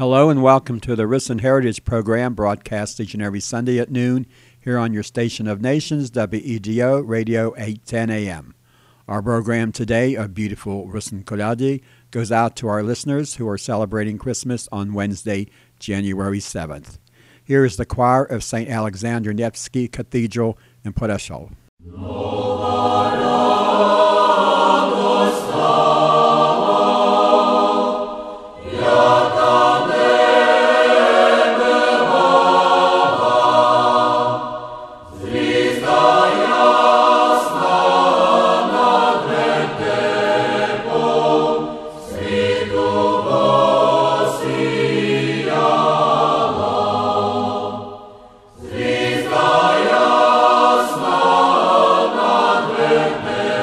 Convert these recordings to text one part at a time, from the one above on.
Hello and welcome to the Risen Heritage Program, broadcast each and every Sunday at noon here on your station of nations, WEDO Radio 810 AM. Our program today, A Beautiful Risen Koladi, goes out to our listeners who are celebrating Christmas on Wednesday, January 7th. Here is the choir of St. Alexander Nevsky Cathedral in Podeshal. Amen.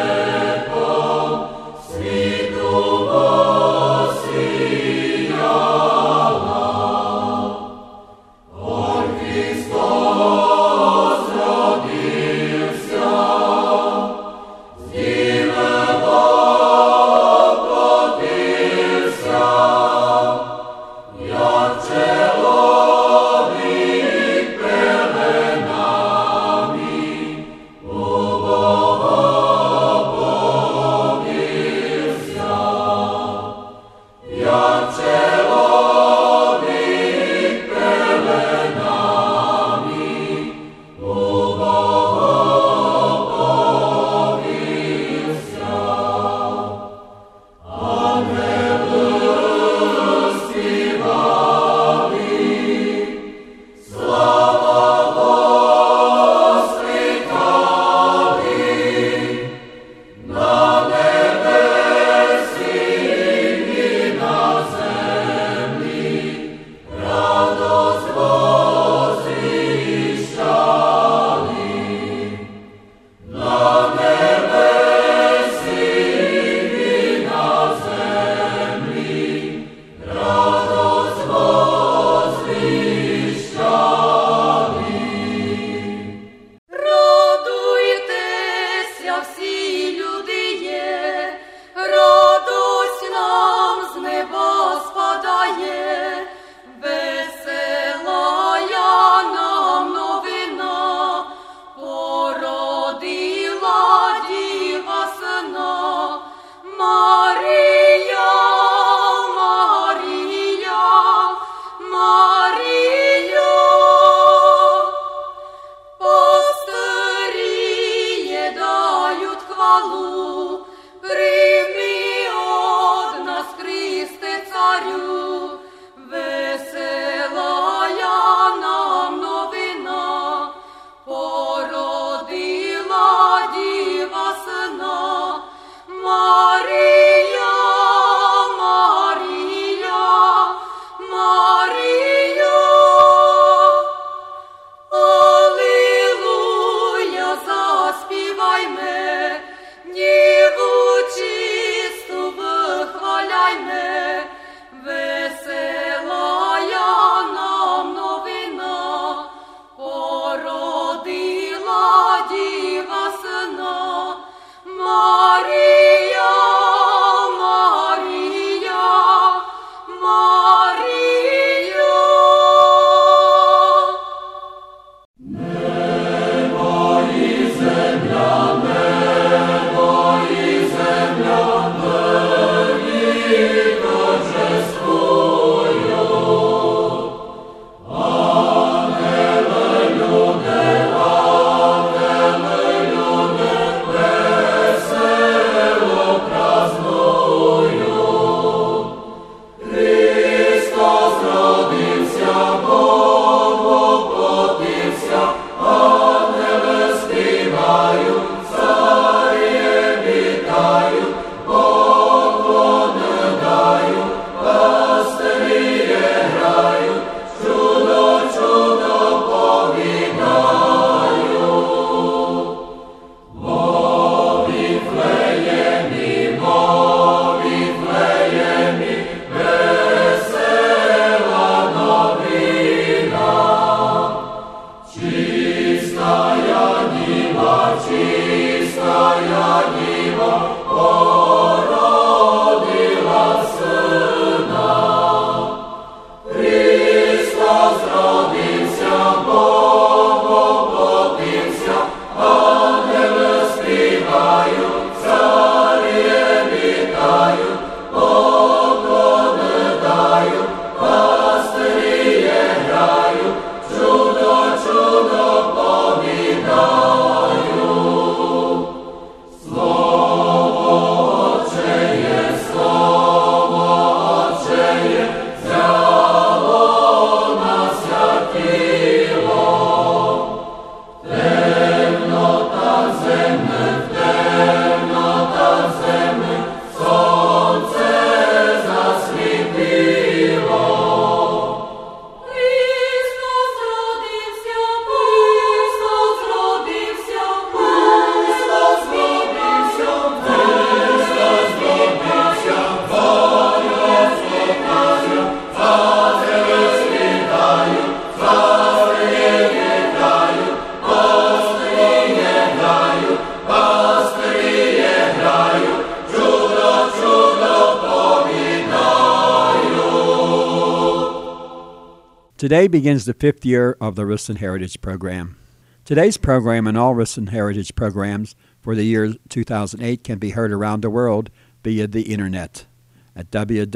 Today begins the 5th year of the Richland Heritage Program. Today's program and all Richland Heritage programs for the year 2008 can be heard around the world via the Internet at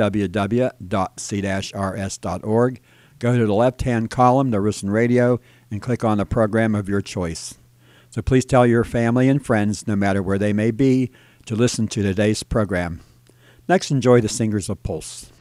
www.c-rs.org. Go to the left-hand column, the Richland Radio, and click on the program of your choice. So please tell your family and friends, no matter where they may be, to listen to today's program. Next, enjoy the Singers of Pulse.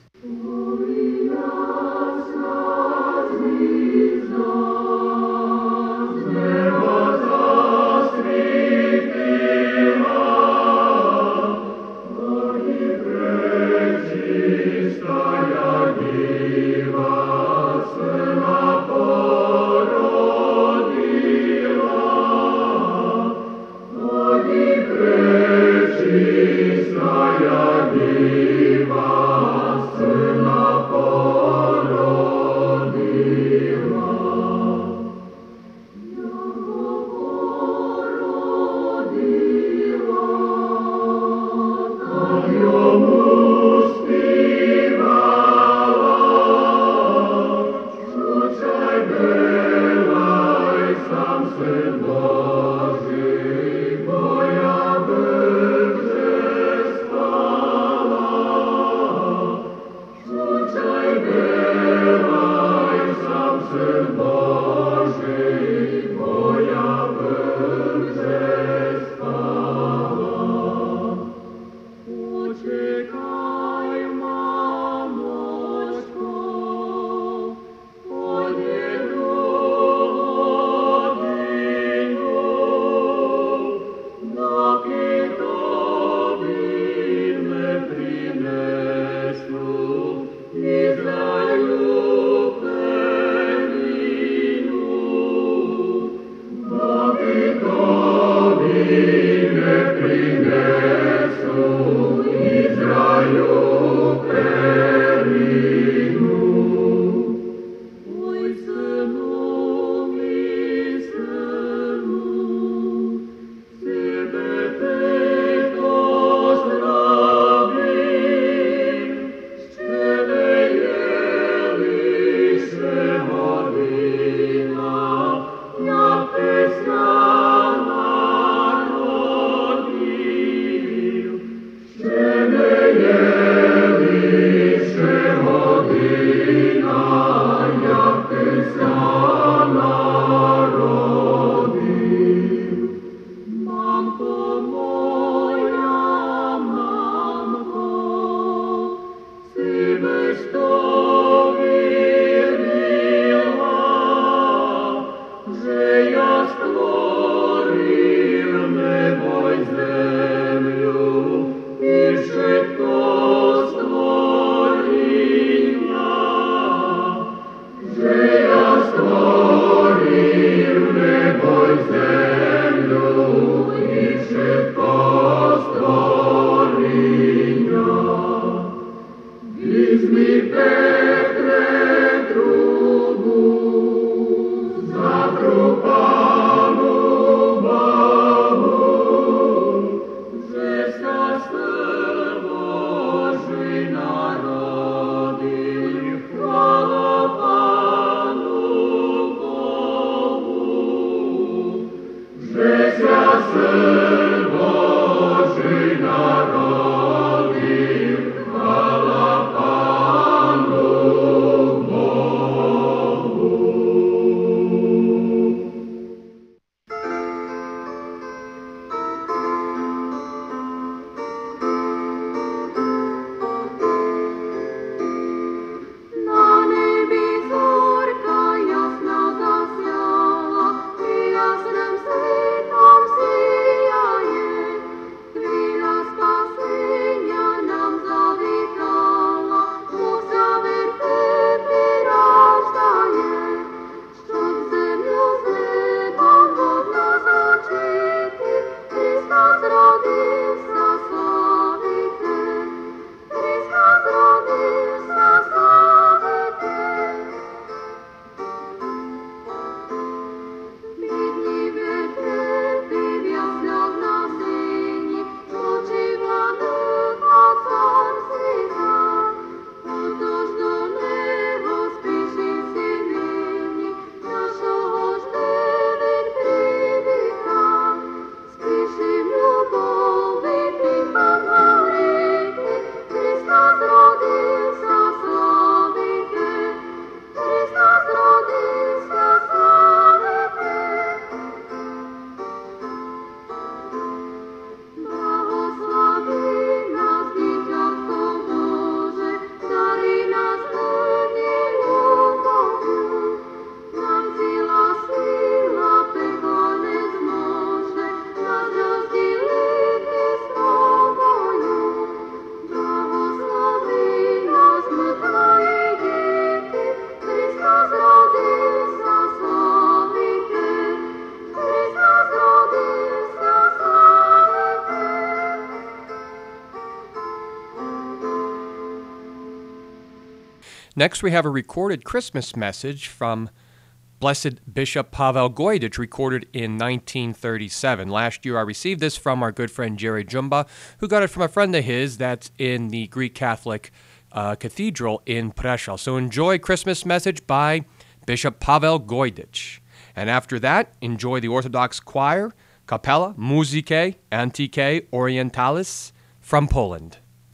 Next, we have a recorded Christmas message from Blessed Bishop Pavel Gojdich, recorded in 1937. Last year, I received this from our good friend Jerry Jumba, who got it from a friend of his that's in the Greek Catholic Cathedral in Prešov. So enjoy Christmas message by Bishop Pavel Gojdich. And after that, enjoy the Orthodox choir, Capella Musicae Antiquae Orientalis from Poland.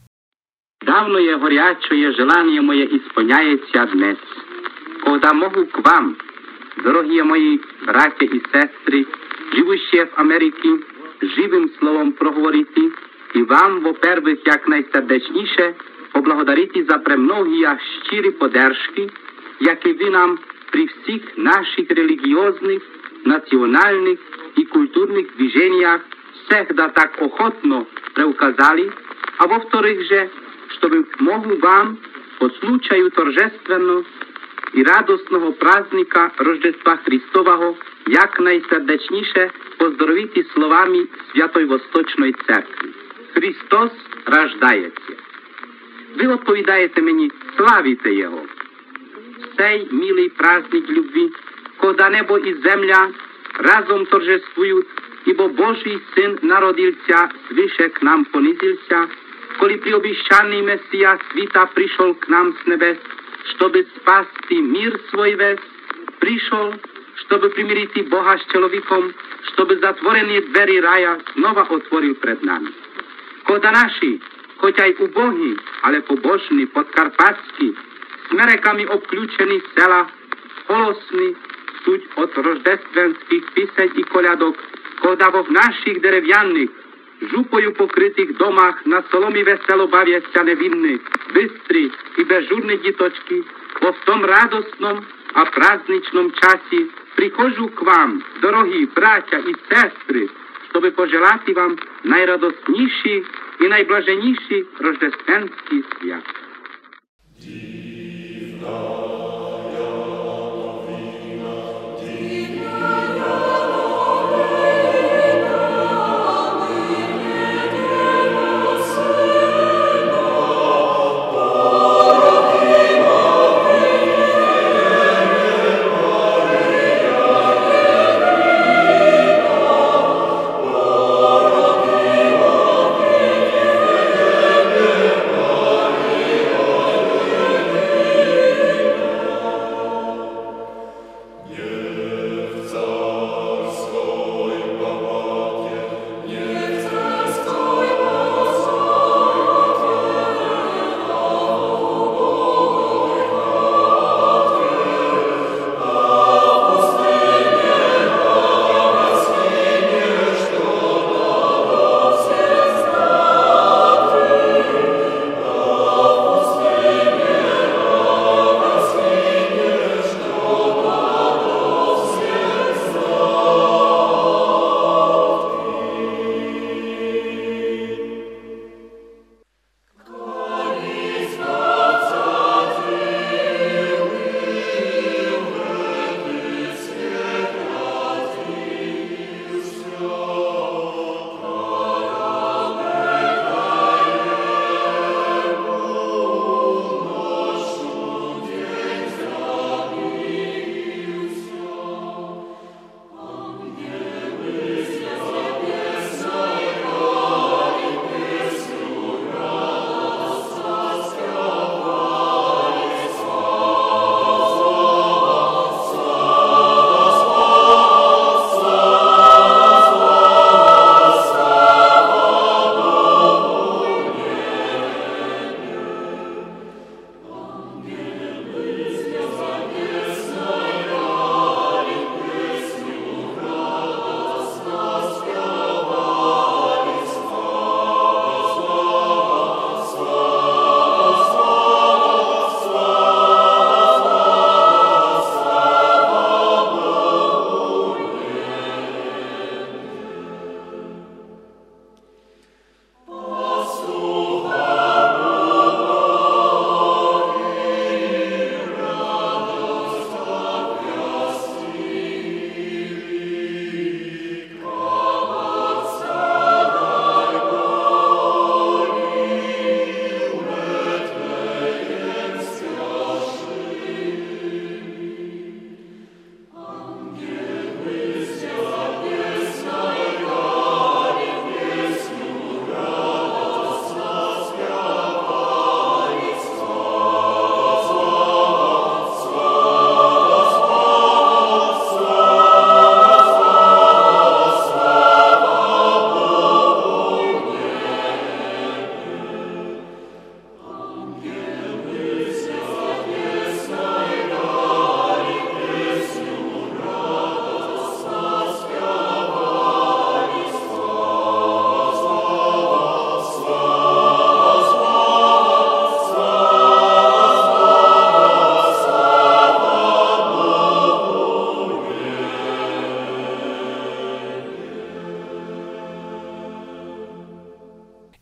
Давнее горячее желание мое исполняется днес, когда могу к вам, дорогие мои братья и сестры, живущие в Америке, живым словом проговорити и вам, во-первых, як найсердечніше поблагодарити за премногие щирі подержки, які ви нам при всіх наших религиозных, национальных и культурных движениях всегда так охотно преуказали, а во-вторых же, чтобы могу вам по случаю торжественного и радостного праздника Рождества Христового як найсердечніше поздоровити словами Святої Восточної Церкви. Христос рождається. Ви відповідаєте мені, славіте Його. В цей милий праздник любви, коли небо і земля разом торжествують, ибо Божий Син народився, свыше к нам понизился, коли приобещанный Мессия світа пришел к нам с небес, чтобы спасти мир свой весь, пришел, чтобы примирить Бога с человеком, чтобы затворенные двери рая снова отворил пред нами. Кода наши, хотя й убогі, але побожні, подкарпатські, смереками обключені села, голосні, суть от рождественських пісень і колядок, кода в наших дерев'яних, жупою покритих домах на соломі весело бавяться невинні, бистрі і безжурні діточки, бо в том радостном, а праздничном часі прихожу к вам, дорогі браття і сестри, щоб пожелати вам найрадосніші і найблаженніші рождественські свята.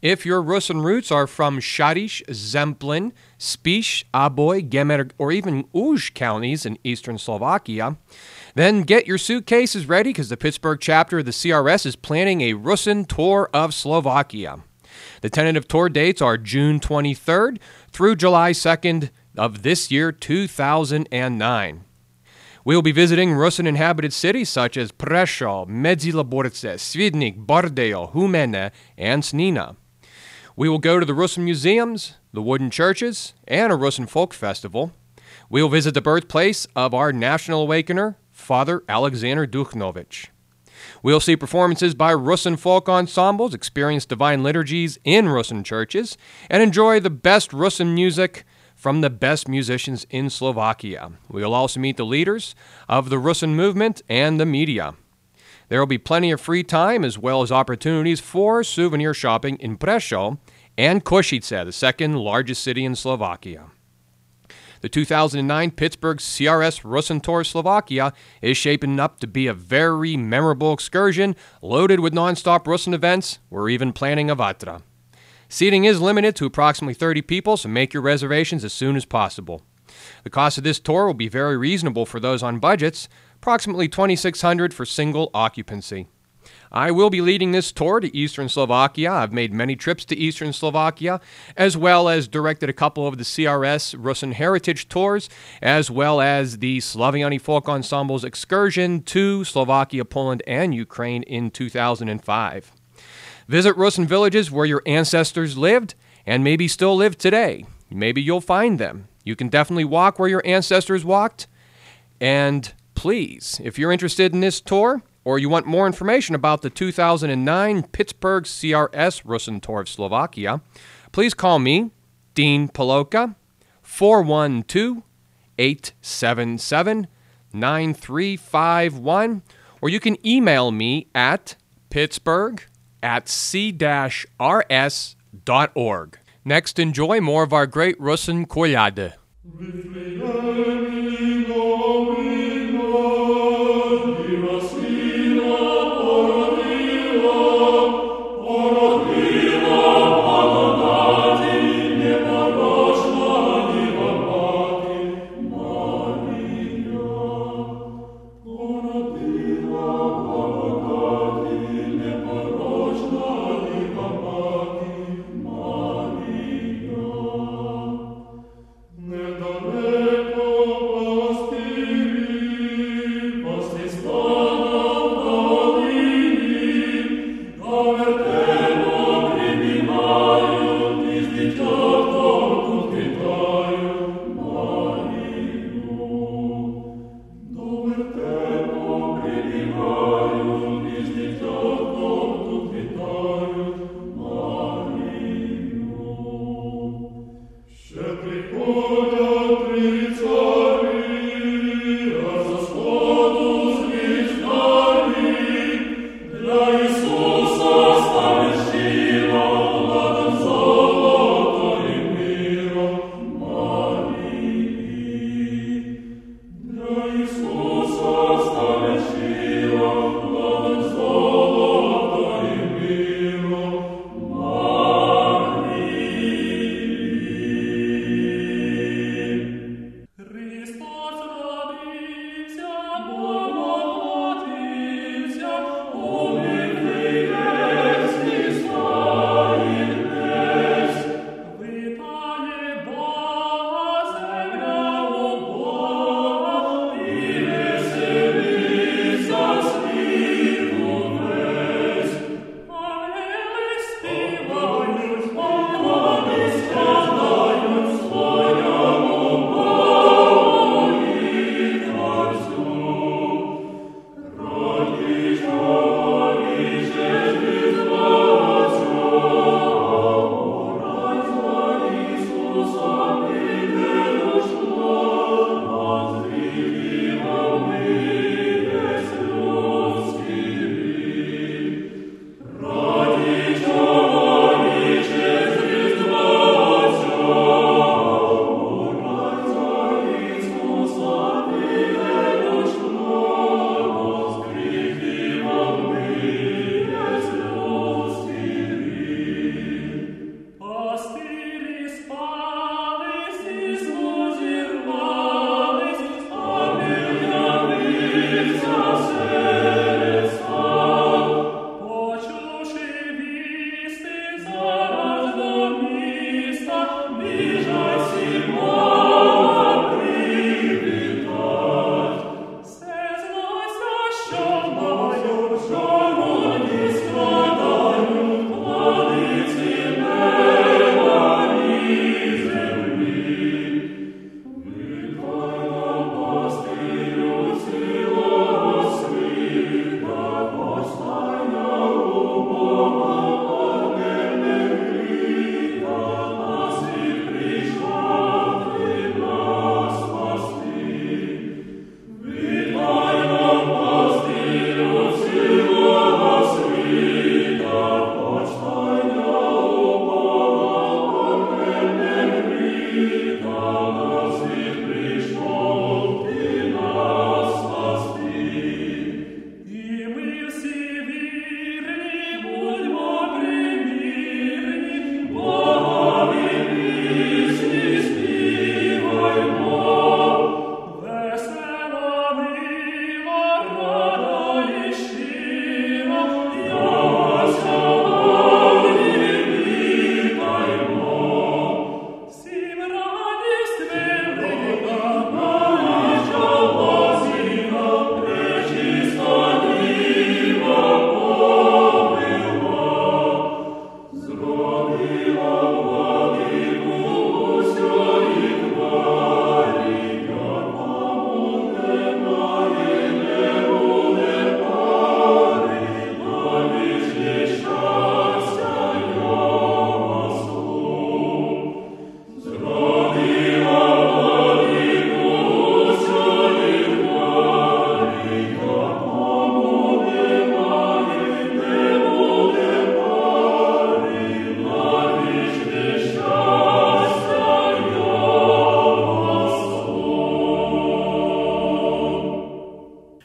If your Russian roots are from Shadish, Zemplin, Spiš, Aboj, Gemer, or even Uj counties in eastern Slovakia, then get your suitcases ready because the Pittsburgh chapter of the CRS is planning a Russian tour of Slovakia. The tentative tour dates are June 23rd through July 2nd of this year, 2009. We will be visiting Russian-inhabited cities such as Prešov, Medzilaborce, Svidnik, Bardeo, Humene, and Snina. We will go to the Russian museums, the wooden churches, and a Russian folk festival. We will visit the birthplace of our national awakener, Father Alexander Dukhnovich. We'll see performances by Russian folk ensembles, experience divine liturgies in Russian churches, and enjoy the best Russian music from the best musicians in Slovakia. We will also meet the leaders of the Russian movement and the media. There will be plenty of free time as well as opportunities for souvenir shopping in Prešov and Košice, the second largest city in Slovakia. The 2009 Pittsburgh CRS Russian Tour of Slovakia is shaping up to be a very memorable excursion loaded with non-stop Russian events. We're even planning a Vatra. Seating is limited to approximately 30 people, so make your reservations as soon as possible. The cost of this tour will be very reasonable for those on budgets, approximately $2,600 for single occupancy. I will be leading this tour to Eastern Slovakia. I've made many trips to Eastern Slovakia, as well as directed a couple of the CRS Russian Heritage Tours, as well as the Slaviani Folk Ensemble's excursion to Slovakia, Poland, and Ukraine in 2005. Visit Russian villages where your ancestors lived and maybe still live today. Maybe you'll find them. You can definitely walk where your ancestors walked. And please, if you're interested in this tour or you want more information about the 2009 Pittsburgh CRS Russian Tour of Slovakia, please call me, Dean Paloka, 412-877-9351, or you can email me at pittsburgh@c-rs.org. Next, enjoy more of our great Russian kolyady. Nedaleko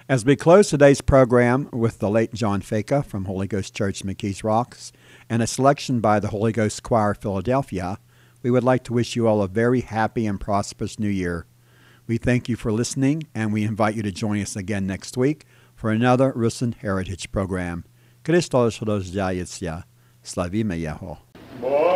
As we close today's program with the late John Faka from Holy Ghost Church McKees Rocks and a selection by the Holy Ghost Choir Philadelphia, we would like to wish you all a very happy and prosperous new year. We thank you for listening, and we invite you to join us again next week for another Rusin Heritage program. Christos rozdělícia. Slavíme jeho.